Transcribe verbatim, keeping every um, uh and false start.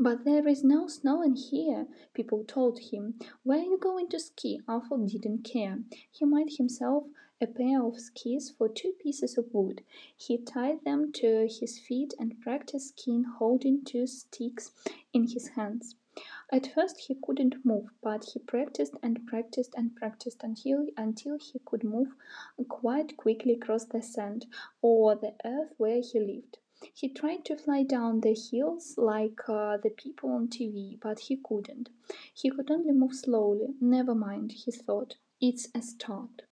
But there is no snow in here, people told him. Where are you going to ski? Arthur didn't care. He made himself a pair of skis for two pieces of wood. He tied them to his feet and practiced skiing holding two sticks in his hands. At first he couldn't move, but he practiced and practiced and practiced until, until he could move quite quickly across the sand or the earth where he lived. He tried to fly down the hills like uh, the people on T V, but he couldn't. He could only move slowly. Never mind, he thought. It's a start.